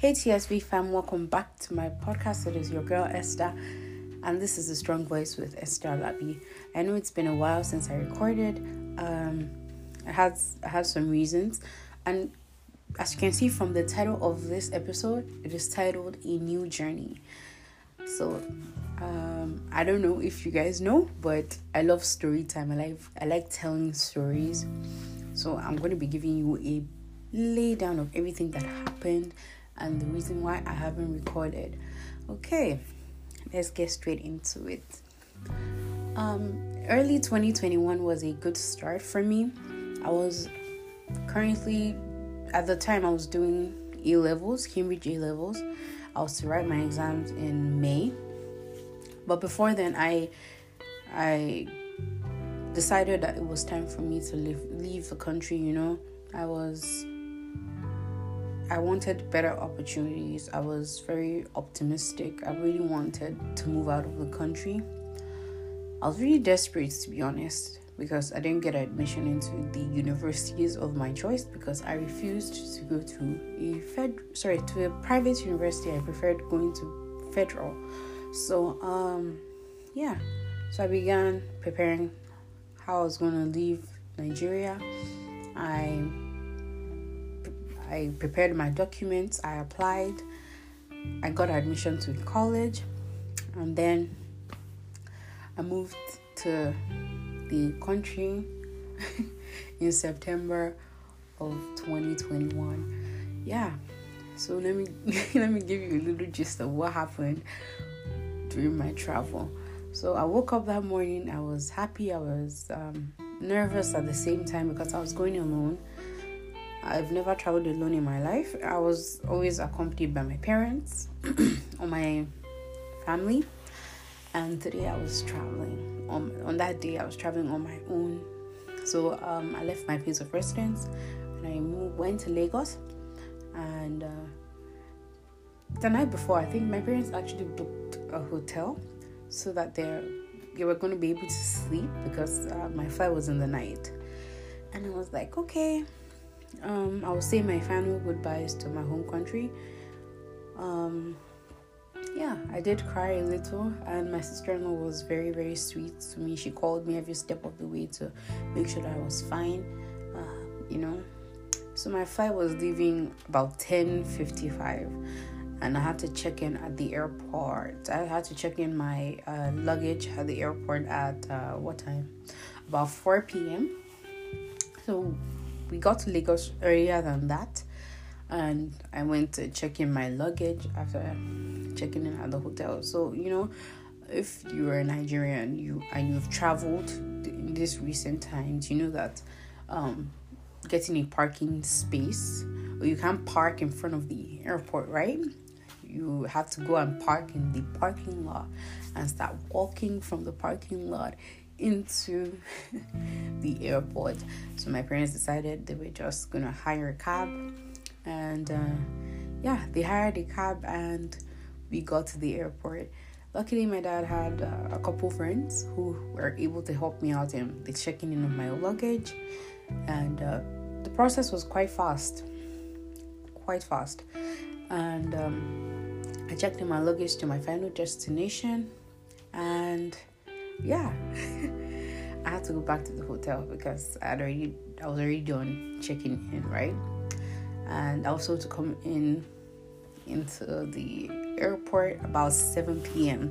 Hey TSV fam, welcome back to my podcast. It is your girl Esther, and this is a strong voice with Esther Labi. I know it's been a while since I recorded. I had some reasons, and as you can see from the title of this episode, it is titled A New Journey. So I don't know if you guys know, but I love story time. I like telling stories. So I'm going to be giving you a lay down of everything that happened and the reason why I haven't recorded. Okay, let's get straight into it. Early 2021 was a good start for me. I was currently, at the time I was doing A-levels, Cambridge A-levels. I was to write my exams in May. But before then, I decided that it was time for me to leave the country, I wanted better opportunities. I was very optimistic. I really wanted to move out of the country. I was really desperate, to be honest, because I didn't get admission into the universities of my choice because I refused to go to a private university. I preferred going to federal. So, So I began preparing how I was going to leave Nigeria. I prepared my documents, I applied, I got admission to college, and then I moved to the country in September of 2021. Yeah, so let me give you a little gist of what happened during my travel. So I woke up that morning, I was happy, I was nervous at the same time because I was going alone. I've never traveled alone in my life. I was always accompanied by my parents or my family. And today I was traveling. On that day, I was traveling on my own. So I left my place of residence and I went to Lagos. And the night before, I think my parents actually booked a hotel so that they were going to be able to sleep because my flight was in the night. And I was like, okay. I will say my final goodbyes to my home country. I did cry a little, and my sister-in-law was very, very sweet to me. She called me every step of the way to make sure that I was fine. So my flight was leaving about 10:55, and I had to check in at the airport. I had to check in my luggage at the airport at what time? About 4 p.m. So we got to Lagos earlier than that, and I went to check in my luggage after checking in at the hotel. So, if you are a Nigerian and you've traveled in these recent times, you know that getting a parking space, or you can't park in front of the airport, right? You have to go and park in the parking lot and start walking from the parking lot into the airport. So my parents decided they were just gonna hire a cab, and they hired a cab and we got to the airport. Luckily, my dad had a couple friends who were able to help me out in the checking in of my luggage, and the process was quite fast. And I checked in my luggage to my final destination, and I had to go back to the hotel because I was already done checking in, right? And also to come into the airport about 7 p.m.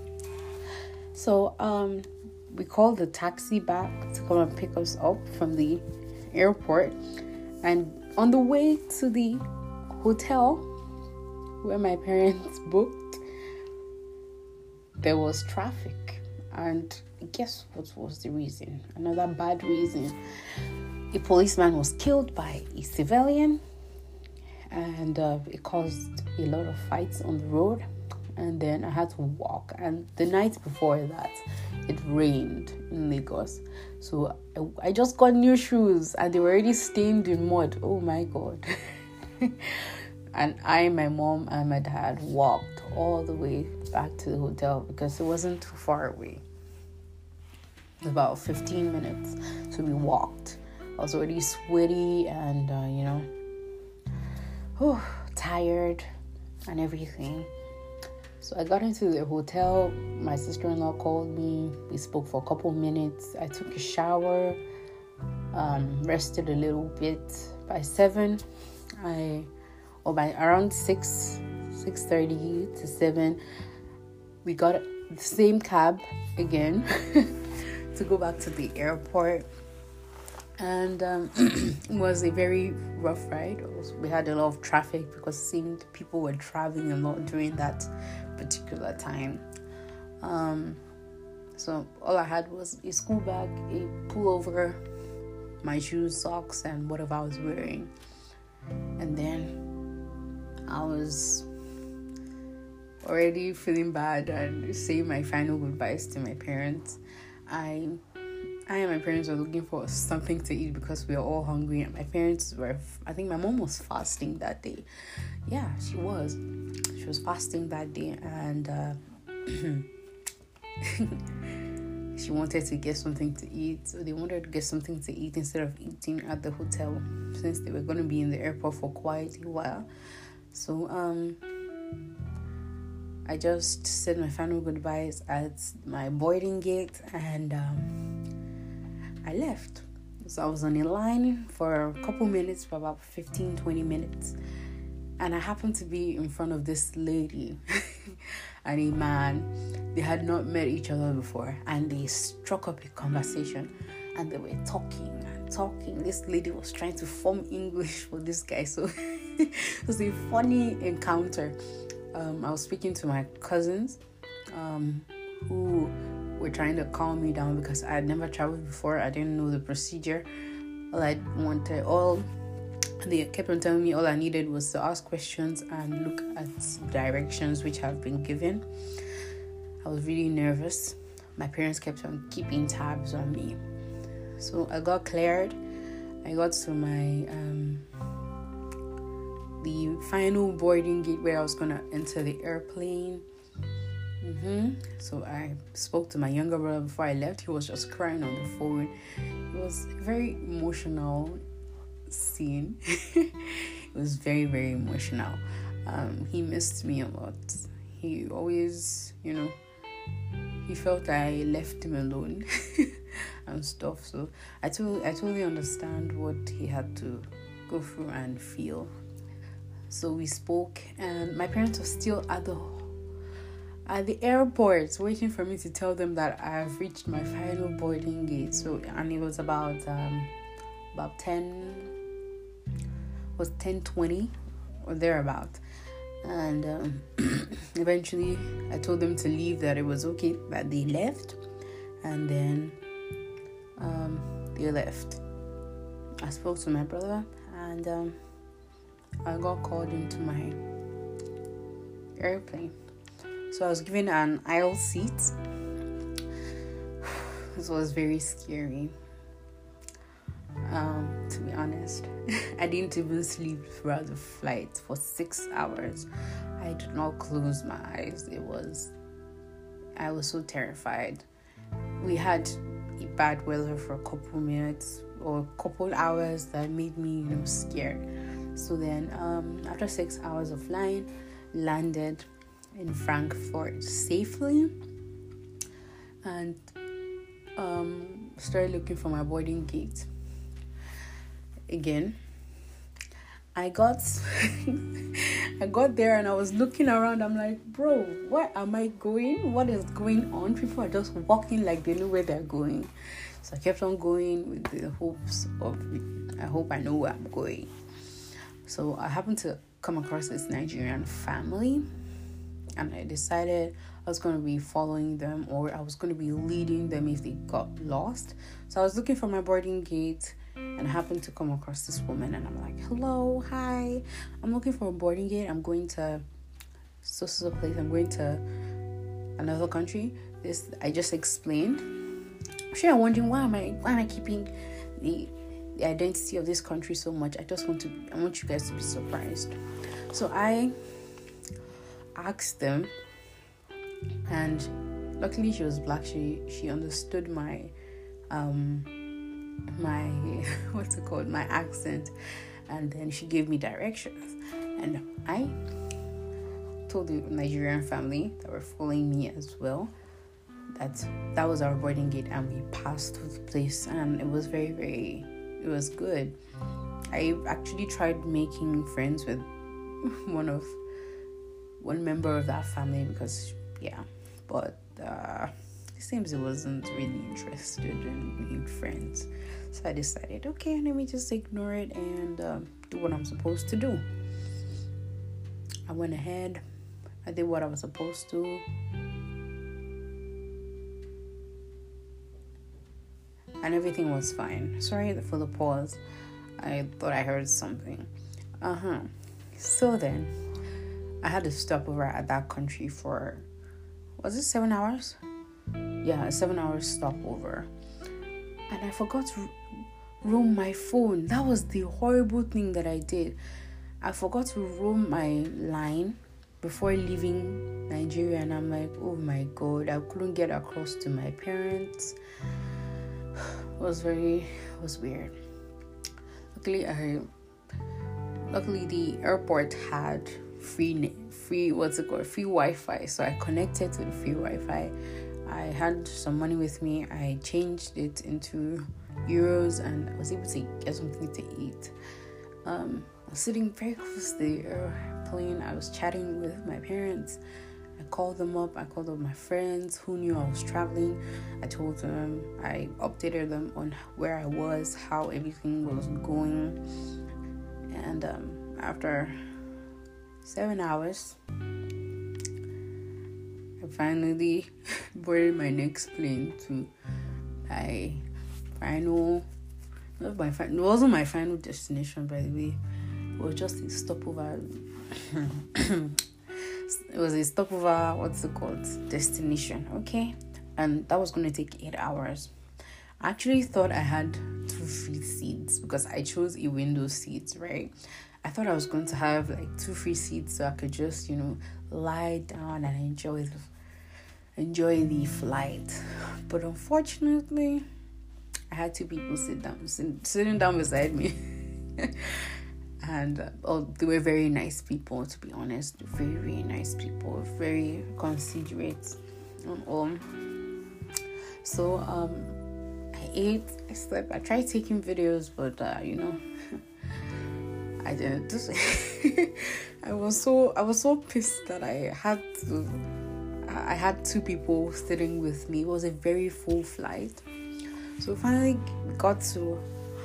So we called the taxi back to come and pick us up from the airport, and on the way to the hotel where my parents booked, there was traffic. And guess what was the reason? Another bad reason. A policeman was killed by a civilian, and it caused a lot of fights on the road. And then I had to walk. And the night before that, it rained in Lagos. So I just got new shoes, and they were already stained in mud. Oh my God. And my mom, and my dad walked all the way back to the hotel because it wasn't too far away. About 15 minutes. So we walked. I was already sweaty and, tired. and everything. So I got into the hotel. My sister-in-law called me. We spoke for a couple minutes. I took a shower, rested a little bit. By 7, by around 6:30 to 7, we got the same cab again to go back to the airport. And it was a very rough ride. We had a lot of traffic because it seemed people were traveling a lot during that particular time. So all I had was a school bag, a pullover, my shoes, socks, and whatever I was wearing. And then I was already feeling bad and saying my final goodbyes to my parents. I and my parents were looking for something to eat because we were all hungry, and my parents were, I think my mom was fasting that day. Yeah, she was fasting that day, and she wanted to get something to eat. So they wanted to get something to eat instead of eating at the hotel, since they were going to be in the airport for quite a while. So I just said my final goodbyes at my boarding gate, and I left. So I was on a line for a couple minutes, for about 15-20 minutes, and I happened to be in front of this lady and a man. They had not met each other before, and they struck up a conversation, and they were talking and talking. This lady was trying to form English for this guy, so it was a funny encounter. I was speaking to my cousins who were trying to calm me down because I had never traveled before. I didn't know the procedure. They kept on telling me all I needed was to ask questions and look at directions which have been given. I was really nervous. My parents kept on keeping tabs on me. So I got cleared. I got to my the final boarding gate where I was gonna enter the airplane. So I spoke to my younger brother before I left. He was just crying on the phone. It was a very emotional scene. It was very, very emotional. He missed me a lot. He always, he felt I left him alone and stuff. So I totally understand what he had to go through and feel. So we spoke, and my parents were still at the airport waiting for me to tell them that I've reached my final boarding gate. So, and it was about 10:20 or thereabout. And eventually I told them to leave, that it was okay, that they left. And then they left. I spoke to my brother, and I got called into my airplane. So I was given an aisle seat. This was very scary. To be honest, I didn't even sleep throughout the flight for 6 hours. I did not close my eyes. I was so terrified. We had a bad weather for a couple minutes or a couple hours that made me, scared. So then, after 6 hours of flying, landed in Frankfurt safely, and started looking for my boarding gate. Again, I got there, and I was looking around. I'm like, bro, where am I going? What is going on? People are just walking like they know where they're going. So I kept on going with the hopes of, I hope I know where I'm going. So I happened to come across this Nigerian family, and I decided I was going to be following them, or I was going to be leading them if they got lost. So I was looking for my boarding gate, and I happened to come across this woman, and I'm like, hello, hi, I'm looking for a boarding gate. I'm going to so place. I'm going to another country. This I just explained. I'm sure you're wondering why am I keeping the identity of this country so much. I want you guys to be surprised. So I asked them, and luckily she was black. She understood my my accent, and then she gave me directions, and I told the Nigerian family that were following me as well that was our boarding gate, and we passed through the place, and it was very, very, it was good. I actually tried making friends with one member of that family because but it seems it wasn't really interested in being friends. So I decided, okay, let me just ignore it and do what I'm supposed to do. I went ahead, I did what I was supposed to, and everything was fine. Sorry for the pause. I thought I heard something. So then, I had a stopover at that country for, was it 7 hours? Yeah, a 7 hour stopover. And I forgot to roam my phone. That was the horrible thing that I did. I forgot to roam my line before leaving Nigeria, and I'm like, oh my God, I couldn't get across to my parents. It was weird. Luckily the airport had free Wi-Fi, so I connected to the free Wi-Fi. I had some money with me. I changed it into euros and I was able to get something to eat. I was sitting very close to the airplane. I was chatting with my parents. I called them up. I called up my friends who knew I was traveling. I told them, I updated them on where I was, how everything was going. And after 7 hours, I finally boarded my next plane to my final. It wasn't my final destination, by the way. It was just a stopover. It was a stopover, destination, okay? And that was going to take 8 hours. I actually thought I had 2 free seats because I chose a window seat, right? I thought I was going to have like 2 free seats so I could just, lie down and enjoy the flight. But unfortunately, I had 2 people sitting down beside me. And they were very nice people, to be honest. Very, very nice people. Very considerate. So I ate, I slept. I tried taking videos, but I didn't. I was so pissed that I had 2 people sitting with me. It was a very full flight. So finally got to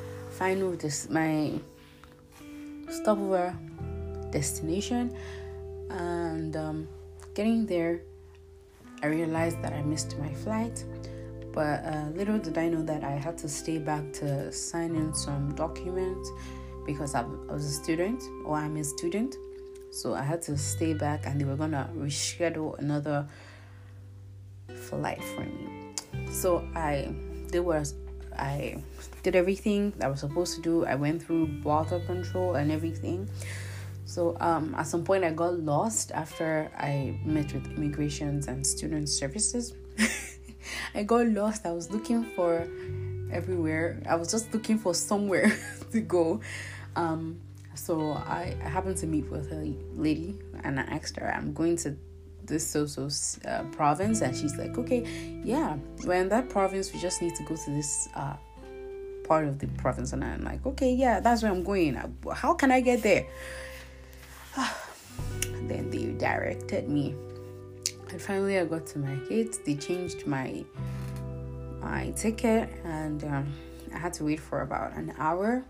my stopover destination, and getting there, I realized that I missed my flight. But little did I know that I had to stay back to sign in some documents because I was a student, or I'm a student. So I had to stay back, and they were gonna reschedule another flight for me. So I did everything that I was supposed to do. I went through border control and everything. So at some point I got lost after I met with immigrations and student services. I got lost. I was looking for everywhere. I was just looking for somewhere to go. So I happened to meet with a lady, and I asked her, I'm going to this province, and she's like, okay, yeah, we're in that province, we just need to go to this part of the province. And I'm like, okay, yeah, that's where I'm going. How can I get there? Then they directed me, and finally I got to my gate. They changed my ticket, and I had to wait for about an hour,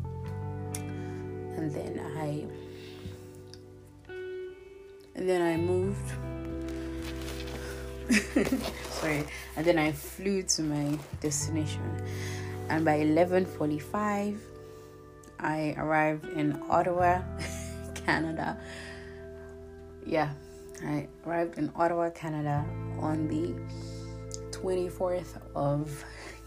and then I moved. Sorry. And then I flew to my destination. And by 11:45, I arrived in Ottawa, Canada. Yeah, I arrived in Ottawa, Canada on the 24th of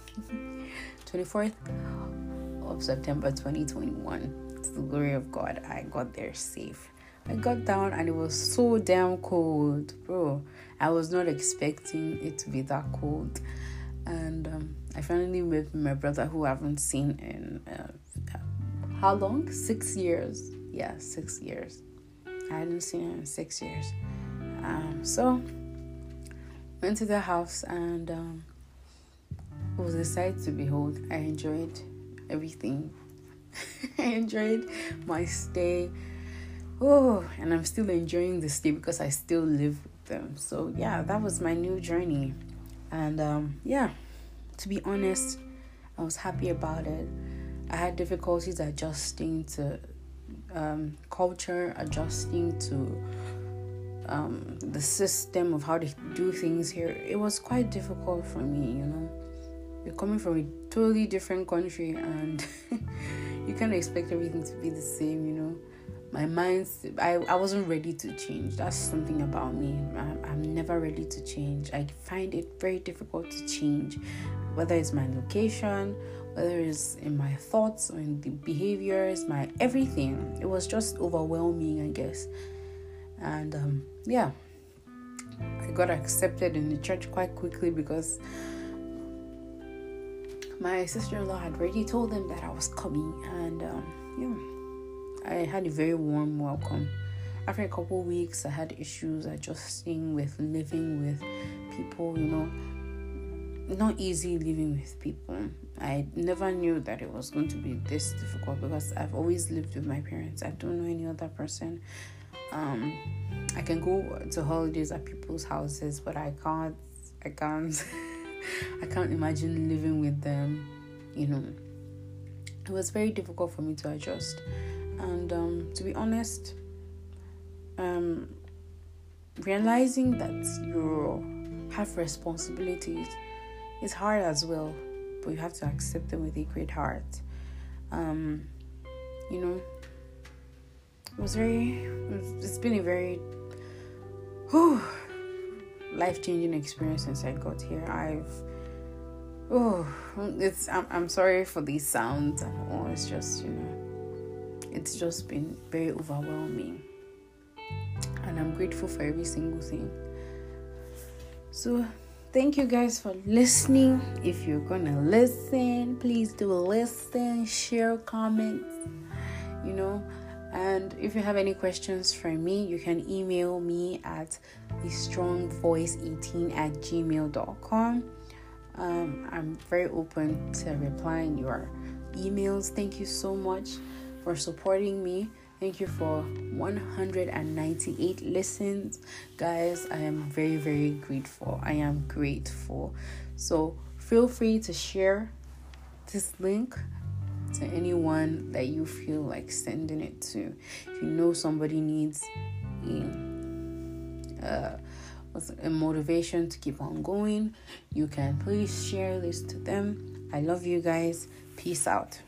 September 2021. To the glory of God, I got there safe. I got down and it was so damn cold, bro. I was not expecting it to be that cold. And I finally met my brother, who I haven't seen in how long? 6 years. Yeah, 6 years. I hadn't seen her in 6 years. So went to the house, and it was a sight to behold. I enjoyed everything. I enjoyed my stay. Oh, and I'm still enjoying the stay because I still live with them. So yeah, that was my new journey. And to be honest, I was happy about it. I had difficulties adjusting to culture, adjusting to the system of how they do things here. It was quite difficult for me, You're coming from a totally different country, and you can't expect everything to be the same, My mind, I wasn't ready to change. That's something about me. I'm never ready to change. I find it very difficult to change, whether it's my location, whether it's in my thoughts or in the behaviors, my everything. It was just overwhelming, I guess. And I got accepted in the church quite quickly because my sister-in-law had already told them that I was coming, and I had a very warm welcome. After a couple of weeks, I had issues adjusting with living with people, not easy living with people. I never knew that it was going to be this difficult because I've always lived with my parents. I don't know any other person. I can go to holidays at people's houses, but I can't I can't imagine living with them. It was very difficult for me to adjust. And to be honest, realizing that you have responsibilities is hard as well, but you have to accept them with a great heart. It's been a very life-changing experience since I got here. I'm sorry for these sounds and all. It's just, it's just been very overwhelming. And I'm grateful for every single thing. So, thank you guys for listening. If you're gonna listen, please do listen, share, comment, And if you have any questions for me, you can email me at thestrongvoice18@gmail.com. I'm very open to replying your emails. Thank you so much for supporting me. Thank you for 198 listens. Guys, I am very, very grateful. I am grateful. So feel free to share this link to anyone that you feel like sending it to. If you know somebody needs a motivation to keep on going, you can please share this to them. I love you guys. Peace out.